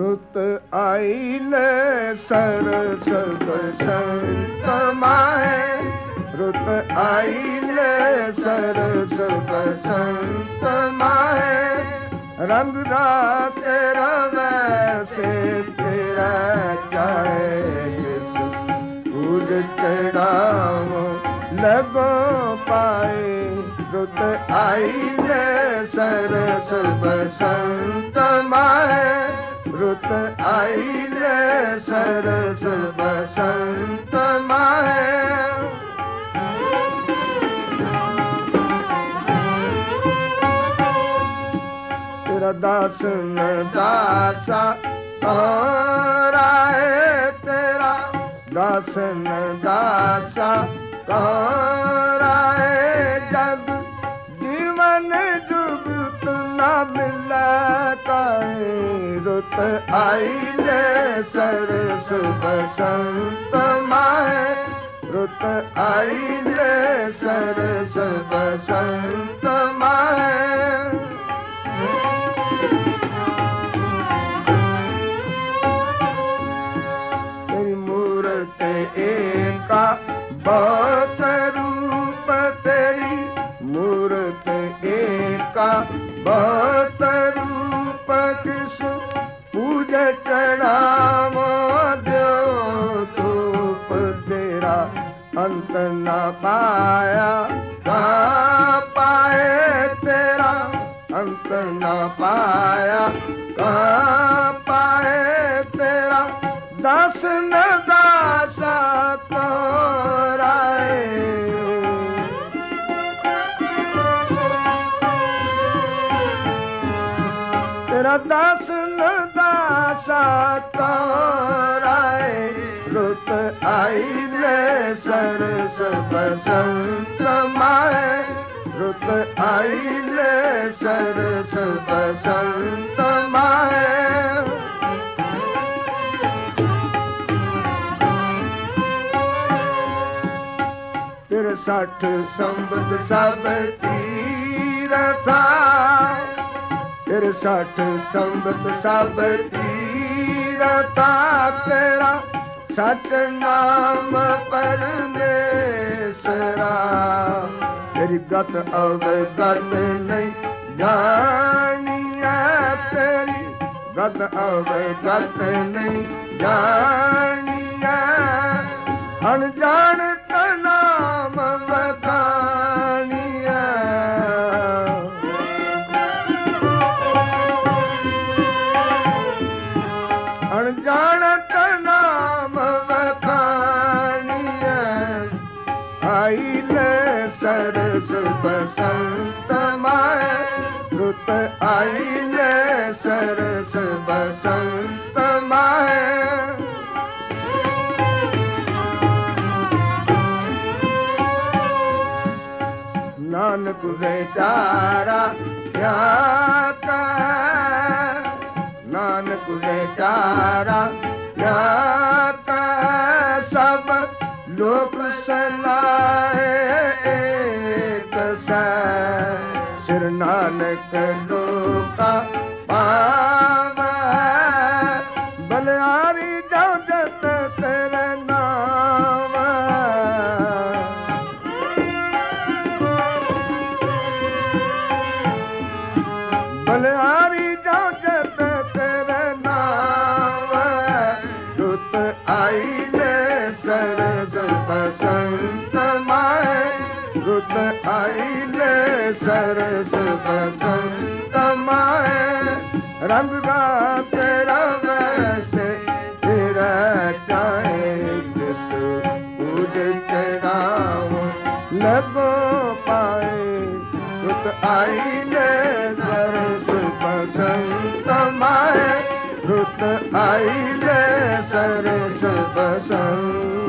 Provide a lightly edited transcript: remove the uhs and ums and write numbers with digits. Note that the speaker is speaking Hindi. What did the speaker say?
रुत आईले सरस बसंत माहे, रुत आईले सरस बसंत माहे। रंग रात तेरा वैसे तेरा चाहे, जिस पूज चढ़ाओ लगो पाए। रुत आईले सरस बसंत माहे, रुत आईले सरस बसंत माहे। तेरा दास न दासा कौराए, तेरा दास न दासा कौराए। जब जीवन जुगत न मिला काहे, रुत आईले सरस बसंत माहे, रुत आईले सरस बसंत माहे। तेरी मूरत एका बहुत रूप, तेरी मूरत एका बहुत रूप। किस पूज चढ़ावो द्यो धूप, तेरा अंत न पाया कहाँ पाए, तेरा अंत न पाया कहाँ पाए। तेरा दास न दासा कौराए, तेरा दास न दासा कौराए। रुत आईले सरस बसंत माहे, रुत आईले सरस बसंत माहे। तेरे 60 संबत सब तीरथा, तेरे 60 संबत सब तीरथा। तेरा सत नाम परमेश्वरा, तेरी गत अवगत नहीं जानिया, तेरी गत अवगत नहीं जानिया। अनजान नाम बखानिया, अनजानत नाम बखानिया। आईले सरस बसंत माहे, रुत आईले सरस बसंत माहे। नानक बेचारा क्या कहे, नानक बेचारा क्या कहे। सब लोग सलाहे एक से, सिर नानक लोका पावे। बलिहारी जाओ जत तेरे नाम, बलिहारी जाओ जत तेरे नाम। रुत आईले सरस बसंत माहे, रुत आईले सरस बसंत माहे। रंग रात तेरा वैसे तेरा चाहे, जिस पूज चढ़ाओ लगो पाए। रुत आईले सरस बसंत माहे, रुत आईले सरस बसंत